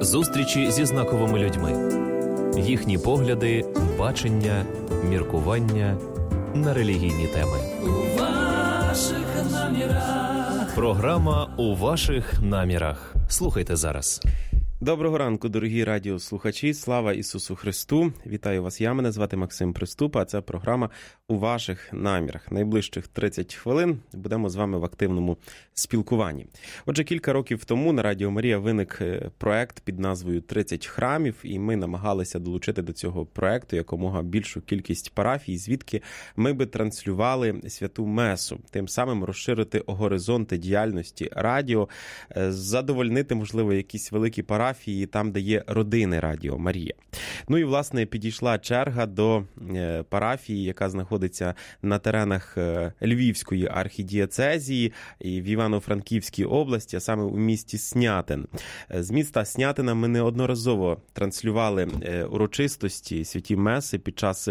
Зустрічі зі знаковими людьми. Їхні погляди, бачення, міркування на релігійні теми. У ваших намірах. Програма «У ваших намірах». Слухайте зараз. Доброго ранку, дорогі радіослухачі. Слава Ісусу Христу. Вітаю вас. Мене звати Максим Приступа, а це програма «У ваших намірах». Найближчих 30 хвилин будемо з вами в активному спілкуванні. Отже, кілька років тому на Радіо Марія виник проект під назвою «30 храмів», і ми намагалися долучити до цього проекту якомога більшу кількість парафій, звідки ми би транслювали святу месу, тим самим розширити горизонти діяльності радіо, задовольнити, можливо, якісь великі парафії там, де є родини Радіо Марія. Ну і, власне, підійшла черга до парафії, яка знаходиться на теренах Львівської архідієцезії і в Івано-Франківській області, а саме у місті Снятин. З міста Снятина ми неодноразово транслювали урочистості святі меси під час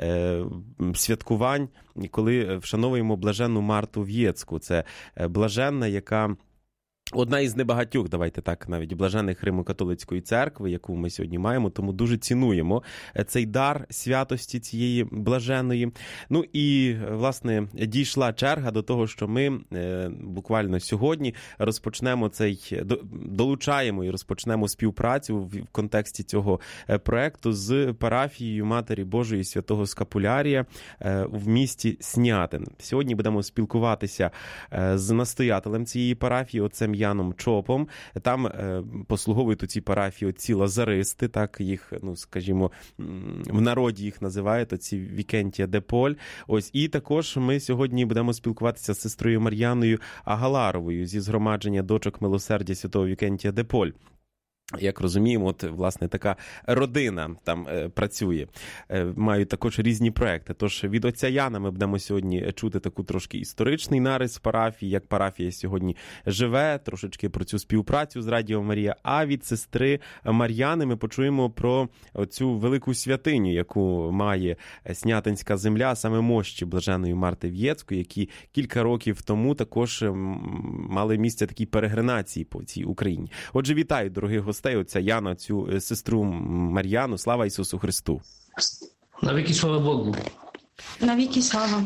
святкувань, коли вшановуємо блаженну Марту В'єцьку. Це блаженна, яка одна із небагатьох, давайте так, навіть блажених Римо-католицької церкви, яку ми сьогодні маємо, тому дуже цінуємо цей дар святості цієї блаженої. Ну і, власне, дійшла черга до того, що ми буквально сьогодні розпочнемо долучаємо і розпочнемо співпрацю в контексті цього проекту з парафією Матері Божої Святого Скапулярія в місті Снятин. Сьогодні будемо спілкуватися з настоятелем цієї парафії, отцем Яном Чопом. Там послуговують у цій парафії отці лазаристи, так їх, скажімо, в народі їх називають, оці Вікентія де Поль. Ось, і також ми сьогодні будемо спілкуватися з сестрою Мар'яною Агаларовою зі згромадження дочок милосердя святого Вікентія де Поль. Як розуміємо, от, власне, така родина там працює. Мають також різні проекти. Тож від отця Яна ми будемо сьогодні чути таку трошки історичний нарис парафії, як парафія сьогодні живе, трошечки про цю співпрацю з Радіо Марія. А від сестри Мар'яни ми почуємо про цю велику святиню, яку має Снятинська земля, саме мощі блаженої Марти В'єцької, які кілька років тому також мали місце такі перегринації по цій Україні. Отже, вітаю, дорогі гості, отця Яна, цю сестру Мар'яну. Слава Ісусу Христу! Навіки слава Богу! Навіки слава!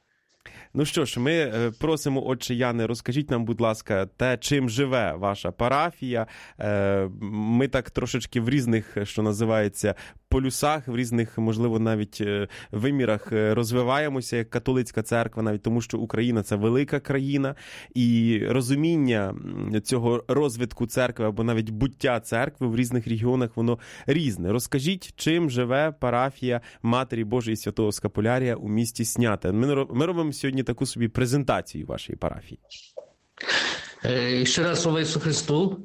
Ну що ж, ми просимо, отче Яне, розкажіть нам, будь ласка, те, чим живе ваша парафія. Ми так трошечки в різних, що називається, полюсах, в різних, можливо, навіть вимірах розвиваємося як католицька церква, навіть тому, що Україна – це велика країна, і розуміння цього розвитку церкви або навіть буття церкви в різних регіонах, воно різне. Розкажіть, чим живе парафія Матері Божої Святого Скапулярія у місті Снятин. Ми робимо сьогодні таку собі презентацію вашої парафії. Ще раз слава Ісусу Христу.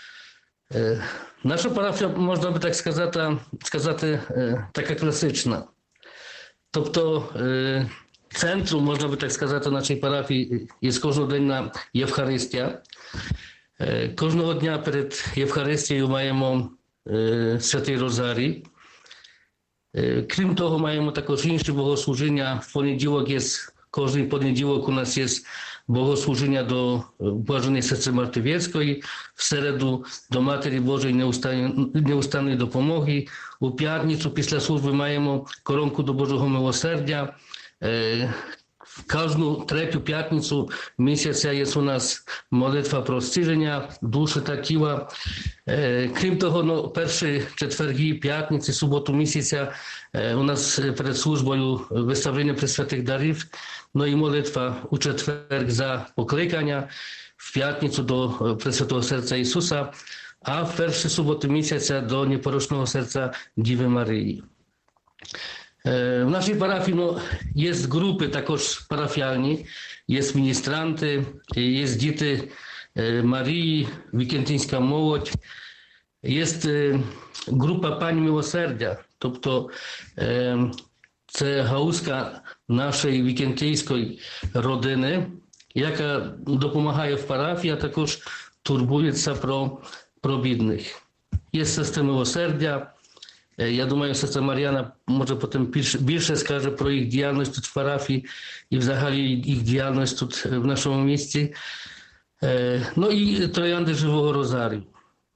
Наша парафія, можна би так сказати, така класична. Тобто центром, можна би так сказати, нашої парафії є кожноденна Євхаристія. Кожного дня перед Євхаристією маємо Святий Розарій. Крім того, маємо також інші богослужіння. В понеділок кожен понеділок у нас є богослужіння до Блаженої сестри Марти В'єцької, в середу до Матері Божої неустанної допомоги. У п'ятницю після служби маємо коронку до Божого милосердя. В кожну третю п'ятницю місяця є у нас молитва про зцілення душі та тіла. Крім того, перші четверги, п'ятниці, суботу місяця у нас перед службою виставлення пресвятих дарів, ну і молитва у четвер за покликання, в п'ятницю до Пресвятого серця Ісуса, а в перші суботу місяця до непорочного серця Діви Марії. В нашій парафії є групи також парафіальні, є міністранти, є діти Марії, Вікентинська молодь, є група Пані Милосердя, тобто це галузка нашої вікентійської родини, яка допомагає в парафії, а також турбується про бідних. Є сестри Милосердя. Я думаю, сестра Мар'яна може потім більше скаже про їх діяльність тут в парафії і взагалі їх діяльність тут в нашому місті. Ну і троянди Живого Розарію.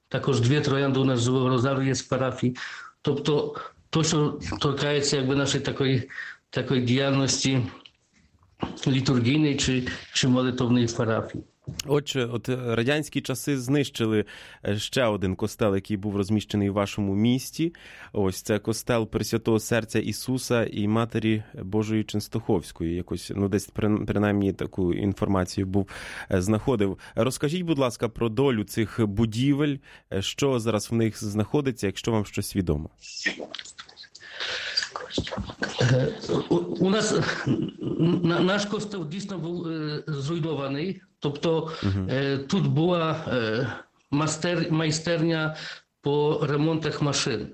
також 2 троянди у нас Живого Розарію є в парафії. Тобто, то, що торкається якби нашої такої діяльності літургійної чи молитовної в парафії. Отже, от радянські часи знищили ще один костел, який був розміщений в вашому місті. Ось це костел Пресвятого Серця Ісуса і Матері Божої Ченстоховської. Якось, десь принаймні таку інформацію знаходив. Розкажіть, будь ласка, про долю цих будівель, що зараз в них знаходиться, якщо вам щось відомо. У нас наш костел дійсно був зруйнований. Тобто тут була майстерня по ремонтах машин.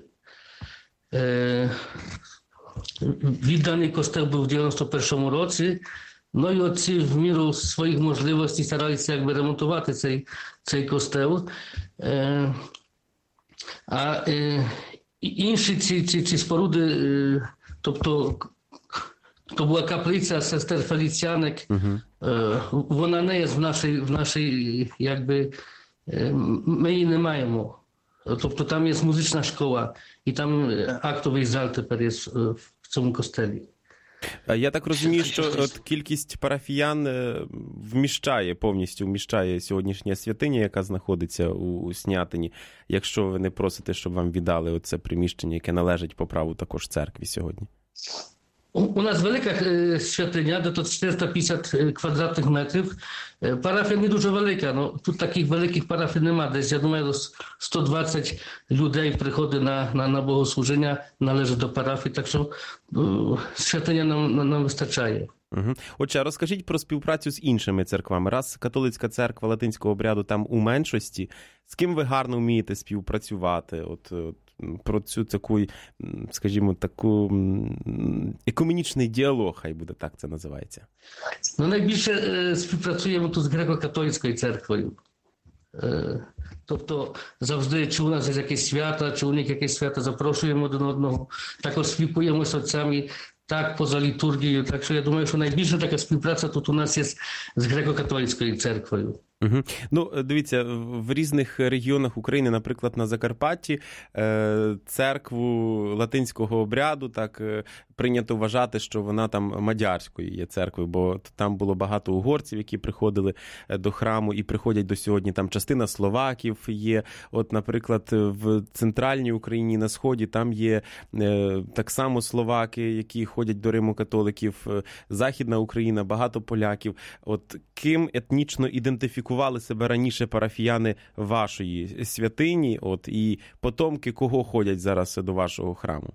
Відданий костел був в 91-му році. Ну і отці в міру своїх можливостей старалися якби ремонтувати цей костел. А інші ці споруди, тобто то була каплиця сестер Феліціянок, вона не є в нашій, якби, ми її не маємо. Тобто там є музична школа, і там актовий зал тепер є в цьому костелі. Я так розумію, що от кількість парафіян повністю вміщає сьогоднішня святиня, яка знаходиться у Снятині, якщо ви не просите, щоб вам віддали оце приміщення, яке належить по праву також церкві сьогодні. У нас велика святиня, де тут 450 квадратних метрів. Парафія не дуже велика, але тут таких великих парафій немає. Десь, я думаю, 120 людей приходить на богослуження, належить до парафії, так що святиня нам вистачає. Отже, розкажіть про співпрацю з іншими церквами. Раз католицька церква латинського обряду там у меншості, з ким ви гарно вмієте співпрацювати? От про цю таку, скажімо, таку екуменічний діалог, хай буде так це називається. Найбільше співпрацюємо тут з греко-католицькою церквою. Тобто завжди, чи у нас є якісь свята, чи у них якісь свята, запрошуємо один одного. Також спілкуємося з отцями, так, поза літургією. Так що я думаю, що найбільша така співпраця тут у нас є з греко-католицькою церквою. Дивіться, в різних регіонах України, наприклад, на Закарпатті, церкву латинського обряду так прийнято вважати, що вона там мадярською є церквою, бо там було багато угорців, які приходили до храму і приходять до сьогодні. Там частина словаків є. От, наприклад, в центральній Україні на Сході там є так само словаки, які ходять до Римо-католиків. Західна Україна, багато поляків. От ким етнічно ідентифікували себе раніше парафіяни вашої святині, от, і потомки кого ходять зараз до вашого храму?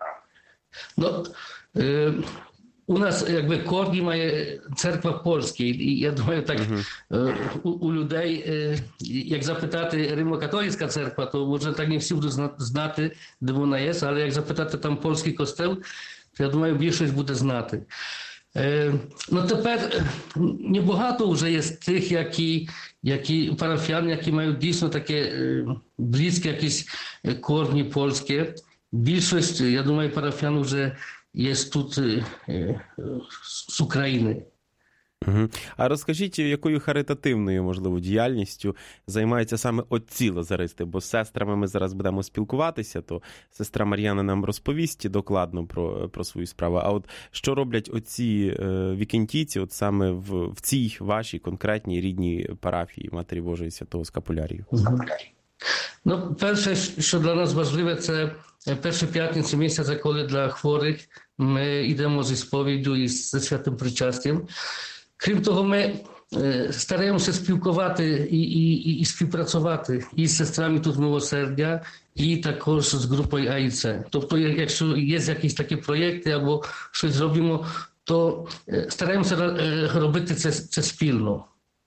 У нас якби корні має церква польська, і я думаю, так у людей, як запитати Римо-католицька церква, то може так не всі будуть знати, де вона є, але як запитати там польський костел, то я думаю, більшість буде знати. Тепер небагато вже є тих, які парафіяни, які мають дійсно таке близькі якісь корні польські. Більшість, я думаю, парафіян вже є тут з України. А розкажіть, якою харитативною, можливо, діяльністю займаються саме отці лазаристи? Бо з сестрами ми зараз будемо спілкуватися, то сестра Мар'яна нам розповість докладно про свою справу. А от що роблять отці вікентійці от саме в цій вашій конкретній рідній парафії Матері Божої Святого Скапулярію? Перше, що для нас важливе, це першу п'ятницю місяця, коли для хворих ми йдемо зі сповіддю і зі святим причастям. Крім того, ми стараємося спілкувати і співпрацювати і з сестрами тут милосердя, і також з групою АІЦ. Тобто, якщо є якісь такі проєкти або щось робимо, то стараємося робити це спільно.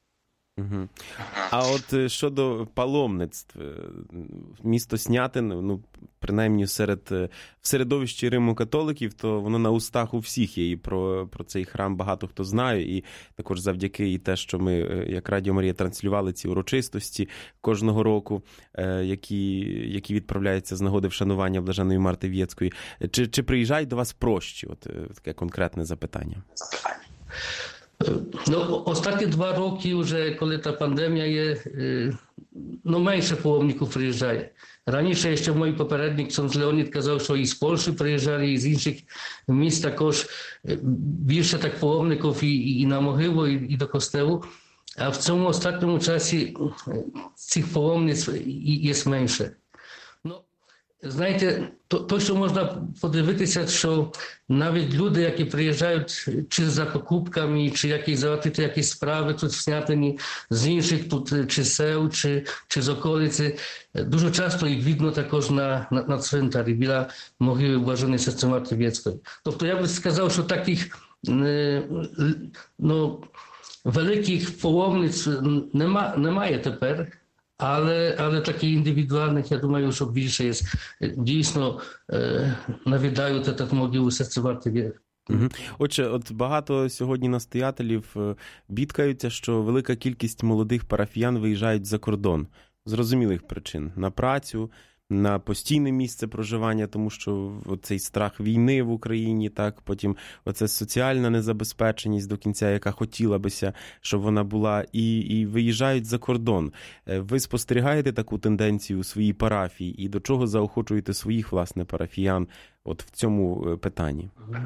А от щодо паломництв, місто Снятин, принаймні в середовищі Римо-католиків, то воно на устах у всіх є, і про цей храм багато хто знає, і також завдяки і те, що ми, як Радіо Марія, транслювали ці урочистості кожного року, які відправляються з нагоди вшанування Блаженної Марти В'єцької. Чи приїжджають до вас прощі? От таке конкретне запитання. Ну, останні 2 роки вже, коли та пандемія є, ну, менше паломників приїжджає. Раніше ще мій попередник, ксьондз Леонід, казав, що і з Польщі приїжджали, і з інших міст також більше так паломників і на могилу, і до костелу. А в цьому останньому часі цих паломниць є менше. Ну, знаєте, то, що можна подивитися, що навіть люди, які приїжджають чи за покупками, чи які залатити якісь справи тут в Снятині, з інших тут чи сел, чи з околиці, дуже часто їх видно також на цвинтарі біля могили Блаженої сестри Марти Вєцької. Тобто я би сказав, що таких великих паломниць немає тепер. Але таких індивідуальних, я думаю, що більше є. Дійсно, навідають этот могилу сестри Марти Вєцької. Отже, от багато сьогодні настоятелів бідкаються, що велика кількість молодих парафіян виїжджають за кордон. З зрозумілих причин. На працю, на постійне місце проживання, тому що цей страх війни в Україні, так, потім оце соціальна незабезпеченість до кінця, яка хотіла бися, щоб вона була, і виїжджають за кордон. Ви спостерігаєте таку тенденцію у своїй парафії і до чого заохочуєте своїх, власне, парафіян от в цьому питанні?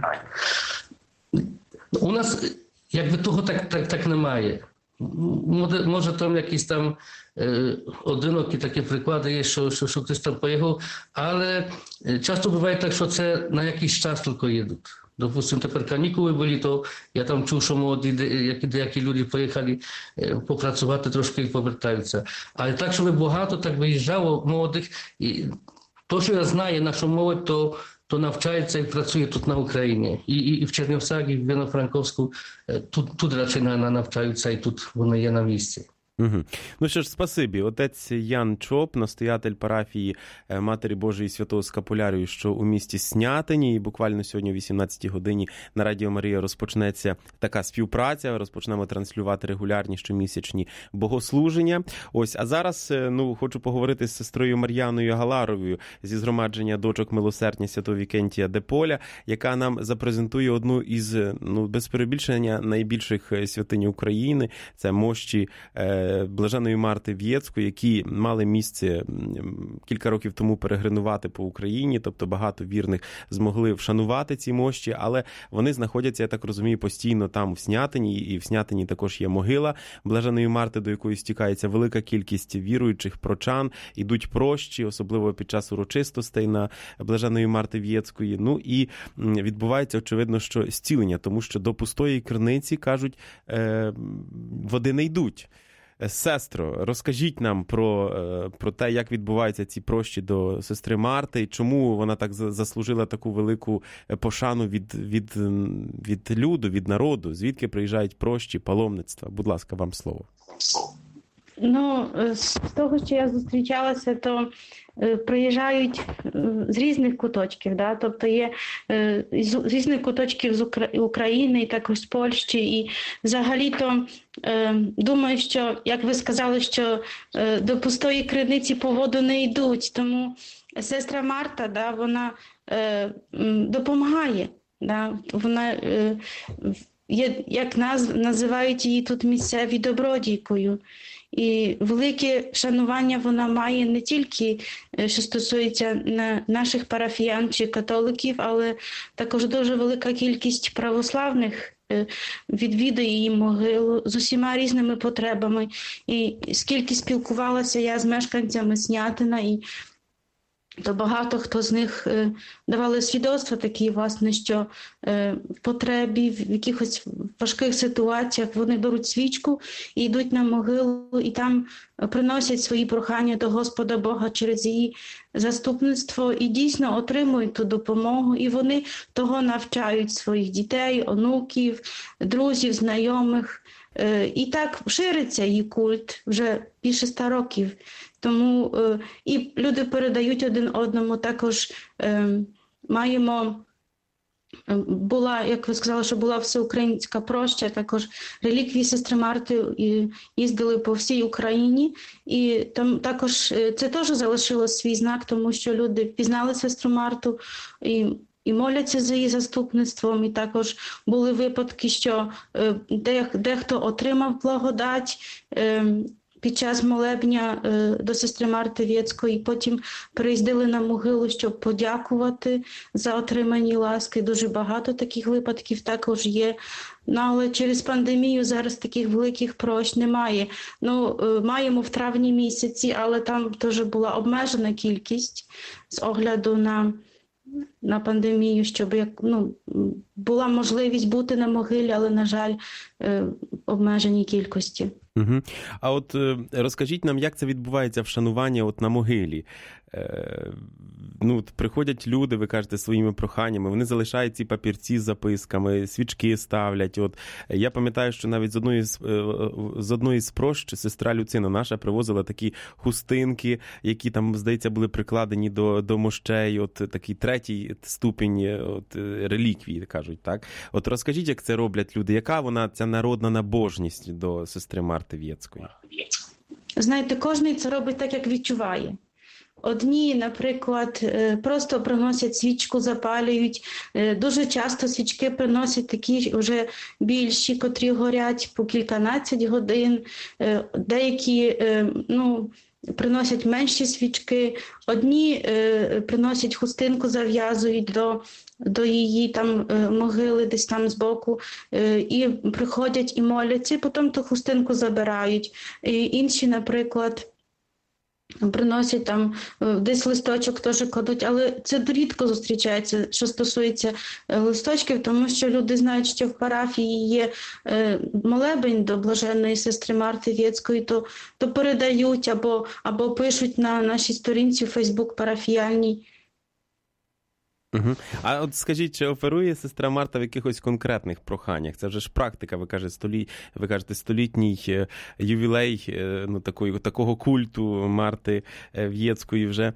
У нас, якби того так немає. Може там якісь там одинокі такі приклади є, що хтось там поїхав, але часто буває так, що це на якийсь час тільки їдуть. Допустим, тепер канікули були, то я там чув, що молоді, деякі люди поїхали попрацювати трошки і повертаються. Але так, щоб багато так виїжджало молодих, і то, що я знаю, наша молодь, то навчається і працює тут на Україні. І в Чернівцях, і в Івано-Франковську тут радше навчаються, і тут вони є на місці. Угу. Ну що ж, спасибі. Отець Ян Чоп, настоятель парафії Матері Божої Святого Скапулярію, що у місті Снятині. І буквально сьогодні о 18 годині на Радіо Марія розпочнеться така співпраця. Розпочнемо транслювати регулярні щомісячні богослуження. Ось, а зараз хочу поговорити з сестрою Мар'яною Галаровою зі згромадження дочок Милосердня Святого Вікентія де Поля, яка нам запрезентує одну із, без перебільшення, найбільших святинь України. Це мощі Блаженої Марти Вєцької, які мали місце кілька років тому перегринувати по Україні, тобто багато вірних змогли вшанувати ці мощі, але вони знаходяться, я так розумію, постійно там в Снятині, і в Снятині також є могила Блаженої Марти, до якої стікається велика кількість віруючих прочан, ідуть прощі, особливо під час урочистостей на Блаженої Марти Вєцької. Ну і відбувається, очевидно, що зцілення, тому що до пустої криниці, кажуть, води не йдуть. Сестро, розкажіть нам про те, як відбуваються ці прощі до сестри Марти, і чому вона так заслужила таку велику пошану від люду, від народу, звідки приїжджають прощі, паломництва. Будь ласка, вам слово. З того, що я зустрічалася, то приїжджають з різних куточків, да? Тобто є з різних куточків з України і також з Польщі. І взагалі-то думаю, що, як ви сказали, що до пустої криниці по воду не йдуть, тому сестра Марта, да, вона допомагає, да? Вона є, як називають її тут місцеві, добродійкою. І велике шанування вона має не тільки, що стосується наших парафіян чи католиків, але також дуже велика кількість православних відвідує її могилу з усіма різними потребами. І скільки спілкувалася я з мешканцями Снятина, і то багато хто з них давали свідоцтва такі, власне, що в потребі, в якихось важких ситуаціях вони беруть свічку і йдуть на могилу, і там приносять свої прохання до Господа Бога через її заступництво і дійсно отримують ту допомогу. І вони того навчають своїх дітей, онуків, друзів, знайомих. І так шириться її культ вже більше 100 років. Тому і люди передають один одному. Також була, як ви сказали, що була всеукраїнська проща, також реліквії сестри Марти їздили по всій Україні. І там також це теж залишило свій знак, тому що люди впізнали сестру Марту і і моляться за її заступництвом. І також були випадки, що дехто отримав благодать під час молебня до сестри Марти Вєцької, потім приїздили на могилу, щоб подякувати за отримані ласки. Дуже багато таких випадків також є. Але через пандемію зараз таких великих прощ немає. Маємо в травні місяці, але там теж була обмежена кількість з огляду на пандемію, щоб була можливість бути на могилі, але, на жаль, обмежені кількості. Угу. А от розкажіть нам, як це відбувається вшанування на могилі? Приходять люди, ви кажете, своїми проханнями, вони залишають ці папірці з записками, свічки ставлять. Я пам'ятаю, що навіть з одної з прощ сестра Люцина наша привозила такі хустинки, які там, здається, були прикладені до мощей, такий третій ступінь реліквії, кажуть, так? Розкажіть, як це роблять люди, яка вона, ця народна набожність до сестри Марти Вєцької? Знаєте, кожен це робить так, як відчуває. Одні, наприклад, просто приносять свічку, запалюють. Дуже часто свічки приносять такі вже більші, котрі горять по кільканадцять годин. Деякі, приносять менші свічки. Одні приносять хустинку, зав'язують до її там могили десь там збоку, і приходять і моляться, і потім ту хустинку забирають. І інші, наприклад, приносять там десь листочок теж кладуть, але це рідко зустрічається, що стосується листочків, тому що люди знають, що в парафії є молебень до блаженної сестри Марти Вєцької, то передають або пишуть на нашій сторінці в Фейсбук парафіяльній. Угу. А скажіть, чи оперує сестра Марта в якихось конкретних проханнях? Це вже ж практика, ви кажете, столітній ювілей такого культу Марти Вєцької вже.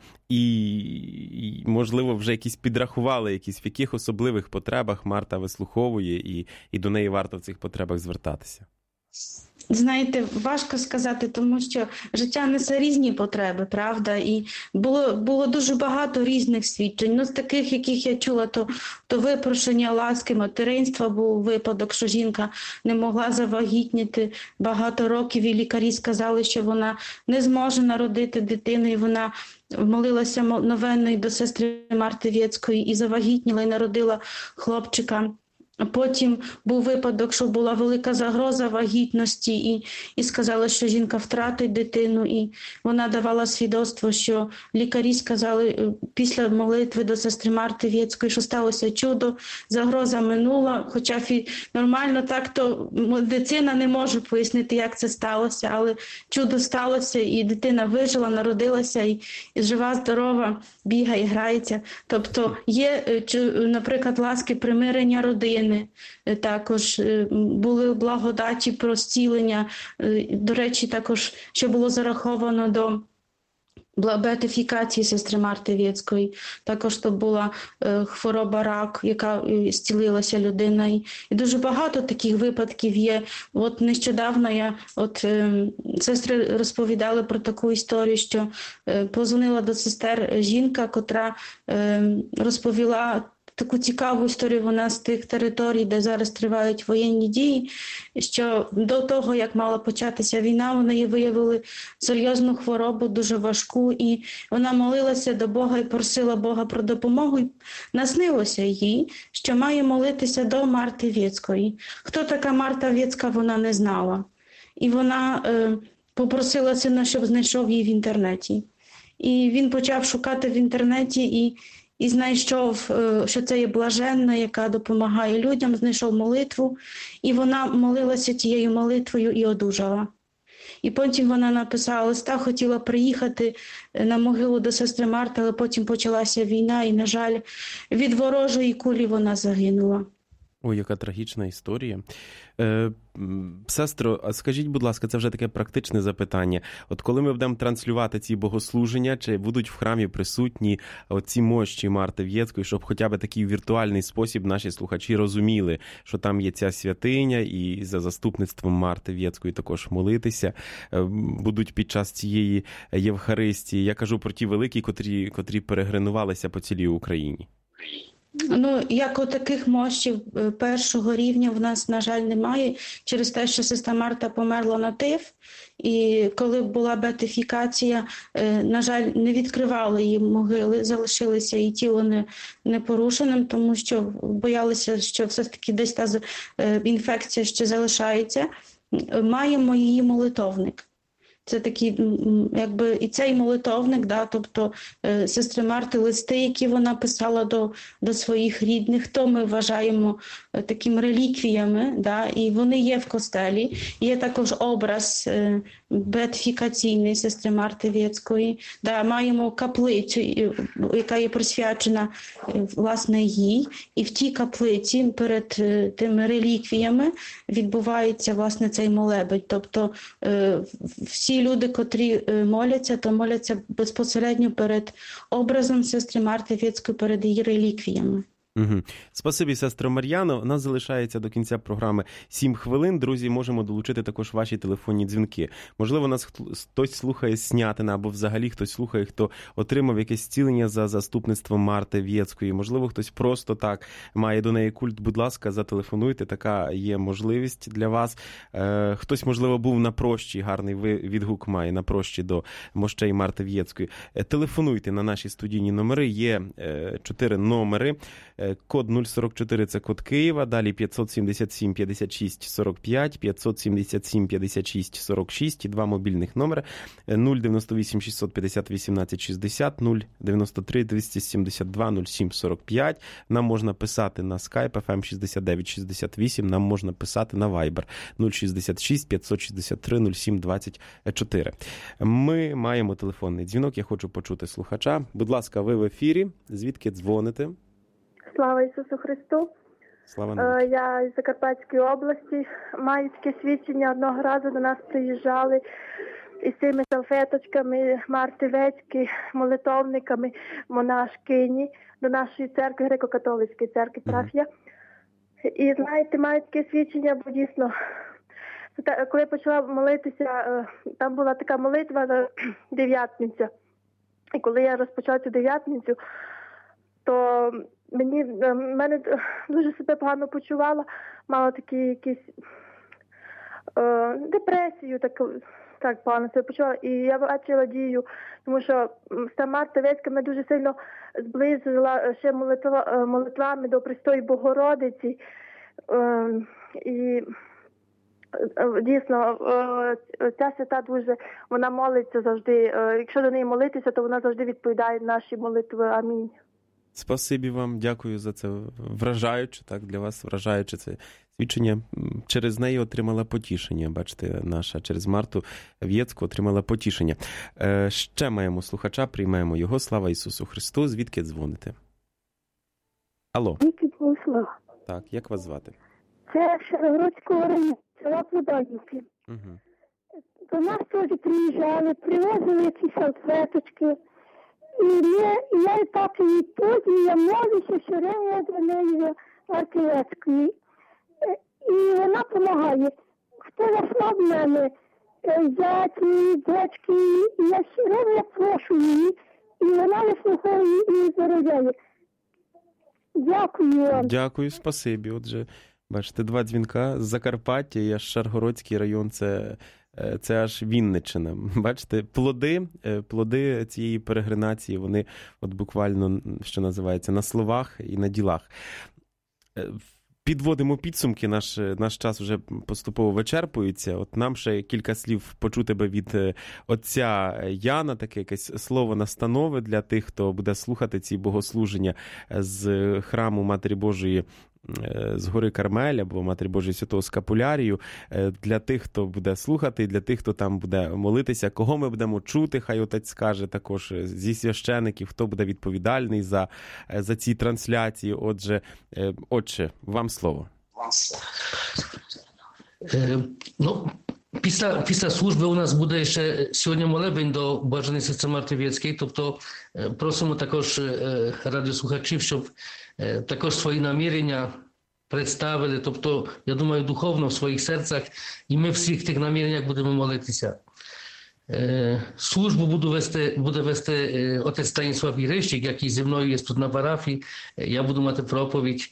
І, можливо, вже якісь підрахували, в яких особливих потребах Марта вислуховує, і до неї варто в цих потребах звертатися? Знаєте, важко сказати, тому що життя несе різні потреби, правда? І було дуже багато різних свідчень. З таких, яких я чула, то випрошення ласки материнства був випадок, що жінка не могла завагітніти багато років, і лікарі сказали, що вона не зможе народити дитину, і вона молилася новенною до сестри Марти Вєцької і завагітніла, і народила хлопчика. Потім був випадок, що була велика загроза вагітності, і сказали, що жінка втратить дитину, і вона давала свідоцтво, що лікарі сказали після молитви до сестри Марти Вєцької, що сталося чудо, загроза минула, хоча нормально так, то медицина не може пояснити, як це сталося, але чудо сталося, і дитина вижила, народилася, і жива, здорова, бігає, грається. Тобто є, наприклад, ласки примирення родини. Також були благодаті про зцілення. До речі, також, що було зараховано до беатифікації сестри Марти Вєцької. Також то була хвороба рак, зцілилася людина. І дуже багато таких випадків є. Нещодавно сестри розповідали про таку історію, що позвонила до сестер жінка, котра розповіла таку цікаву історію. Вона з тих територій, де зараз тривають воєнні дії, що до того, як мала початися війна, у неї виявили серйозну хворобу, дуже важку, і вона молилася до Бога і просила Бога про допомогу. І наснилося їй, що має молитися до Марти Вєцької. Хто така Марта Вєцька, вона не знала. І вона попросила сина, щоб знайшов її в інтернеті. І він почав шукати в інтернеті і знайшов, що це є блаженна, яка допомагає людям, знайшов молитву, і вона молилася тією молитвою і одужала. І потім вона написала листа, хотіла приїхати на могилу до сестри Марти, але потім почалася війна, і, на жаль, від ворожої кулі вона загинула. Ой, яка трагічна історія. Сестро, а скажіть, будь ласка, це вже таке практичне запитання. Коли ми будемо транслювати ці богослуження, чи будуть в храмі присутні ці мощі Марти Вєцької, щоб хоча б такий віртуальний спосіб наші слухачі розуміли, що там є ця святиня, і за заступництвом Марти Вєцької також молитися будуть під час цієї Євхаристії. Я кажу про ті великі, котрі перегренувалися по цілій Україні. Ну, як таких мощів першого рівня в нас, на жаль, немає, через те, що сестра Марта померла на ТИФ, і коли була беатифікація, на жаль, не відкривали її могили, залишилося її тіло непорушеним, тому що боялися, що все ж таки десь та інфекція ще залишається. Маємо її молитовник. Це такий, якби, і цей молитовник, да, тобто сестри Марти листи, які вона писала до своїх рідних, то ми вважаємо такими реліквіями, да, і вони є в костелі. Є також образ беатифікаційний сестри Марти Вєцької. Да, маємо каплицю, яка є присвячена, власне, їй. І в тій каплиці перед тими реліквіями відбувається, власне, цей молебень. Тобто всі люди, котрі моляться, то моляться безпосередньо перед образом сестри Марти Вєцької, перед її реліквіями. Угу. Спасибі, сестро Мар'яно. У нас залишається до кінця програми 7 хвилин. Друзі, можемо долучити також ваші телефонні дзвінки. Можливо, нас хтось слухає з Снятина, або взагалі хтось слухає, хто отримав якесь зцілення за заступництвом Марти Вєцької. Можливо, хтось просто так має до неї культ. Будь ласка, зателефонуйте, така є можливість для вас. Хтось, можливо, був на прощі, гарний відгук має на прощі до мощей Марти Вєцької. Телефонуйте на наші студійні номери. Є 4 номери. Код 044 – це код Києва, далі 577 56 45, 577 56 46 і 2 мобільних номери 098 650 18 60, 093 272 07 45. Нам можна писати на Skype FM 69 68, нам можна писати на Viber 066 563 07 24. Ми маємо телефонний дзвінок, я хочу почути слухача. Будь ласка, ви в ефірі, звідки дзвоните? Слава Ісусу Христу! Слава я із Закарпатської області. Маю таке свідчення. Одного разу до нас приїжджали із цими салфеточками Марти Вєцької, молитовниками, монашкині до нашої церкви, греко-католицької церкви парафія. І, знаєте, маю таке свідчення, бо дійсно, коли я почала молитися, там була така молитва на дев'ятниця. І коли я розпочала цю дев'ятницю, то мене дуже себе погано почувала, мала такі якісь депресію, так погано себе почувала. І я бачила дію, тому що сестра Марта Вєцька мене дуже сильно зблизила ще молитвами до Престої Богородиці. І дійсно, ця свята дуже, вона молиться завжди. Якщо до неї молитися, то вона завжди відповідає на наші молитви. Амінь. Спасибі вам, дякую за це вражаюче, так, для вас вражаюче це свідчення. Через неї отримала потішення, бачите, наша, через Марту Вєцьку отримала потішення. Ще маємо слухача, приймаємо його. Слава Ісусу Христу. Звідки дзвоните? Алло. Так, як вас звати? Це Шаргородського району, села Плодонівки. Угу. До нас теж приїжджали, привозили якісь салфеточки. І я так і тут, і я молюся все время до неї Марти Вєцької. І вона допомагає. Хто заслав мене, зяті, дочки, і я все время прошу її, і вона вислухає і заробляє. Дякую вам. Дякую, спасибі. Отже, бачите, 2 дзвінка з Закарпаття і аж Шаргородський район, це аж Вінниччина. Бачите, плоди цієї перегринації, вони от буквально, що називається, на словах і на ділах. Підводимо підсумки, наш час вже поступово вичерпується. От нам ще кілька слів почути би від отця Яна, таке якесь слово настанови для тих, хто буде слухати ці богослуження з храму Матері Божої з гори Кармель або Матері Божої Святого Скапулярію, для тих, хто буде слухати, для тих, хто там буде молитися, кого ми будемо чути, хай отець скаже також зі священиків, хто буде відповідальний за ці трансляції. Отже, вам слово. Після служби у нас буде ще сьогодні молебень до Блаженої сестри Марти Вєцької, тобто просимо також радіослухачів, щоб також свої намірення представили, тобто, я думаю, духовно в своїх серцях, і ми в всіх тих наміреннях будемо молитися. Службу буде вести отець Станіслав Єрищик, який зі мною є тут на парафії. Я буду мати проповідь.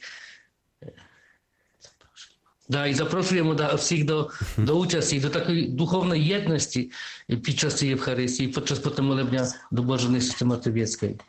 І запрошуємо всіх до участі, до такої духовної єдності під час цієї Євхаристії, під час молебня до Блаженої сестри Матвієцької.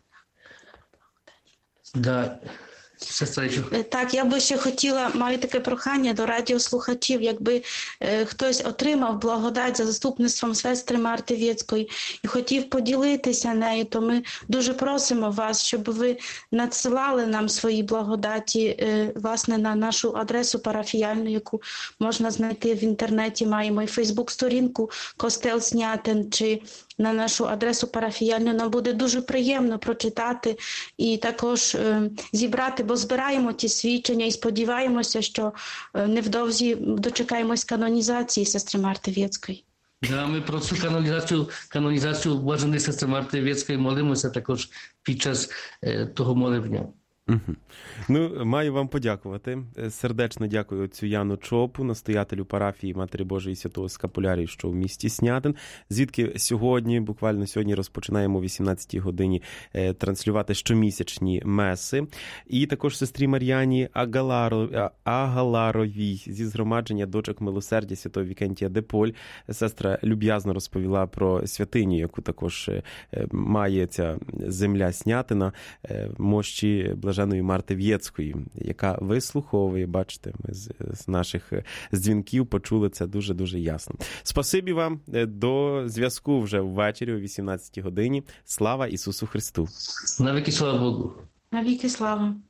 Так, я би ще хотіла, маю таке прохання до радіослухачів, якби хтось отримав благодать за заступництвом сестри Марти Вєцької і хотів поділитися нею, то ми дуже просимо вас, щоб ви надсилали нам свої благодаті, власне, на нашу адресу парафіяльну, яку можна знайти в інтернеті. Маємо і Фейсбук-сторінку «Костел Снятин», чи на нашу адресу парафіяльну. Нам буде дуже приємно прочитати і також зібрати, бо збираємо ті свідчення і сподіваємося, що невдовзі дочекаємось канонізації сестри Марти Вєцької. Ми про цю канонізацію Блаженої сестри Марти Вєцької молимося також під час того молебня. Маю вам подякувати. Сердечно дякую отцю Яну Чопу, настоятелю парафії Матері Божої Святого Скапулярії, що в місті Снятин, звідки буквально сьогодні розпочинаємо о 18-й годині транслювати щомісячні меси. І також сестрі Мар'яні Агаларовій зі згромадження дочок милосердя Святого Вікентія де Поль. Сестра люб'язно розповіла про святиню, яку також має ця земля Снятина, мощі Блаженої Марти Вєцької, яка вислуховує, бачите, ми з наших дзвінків почули це дуже-дуже ясно. Спасибі вам, до зв'язку вже ввечері о 18-й годині. Слава Ісусу Христу! Навіки слава Богу! Навіки слава!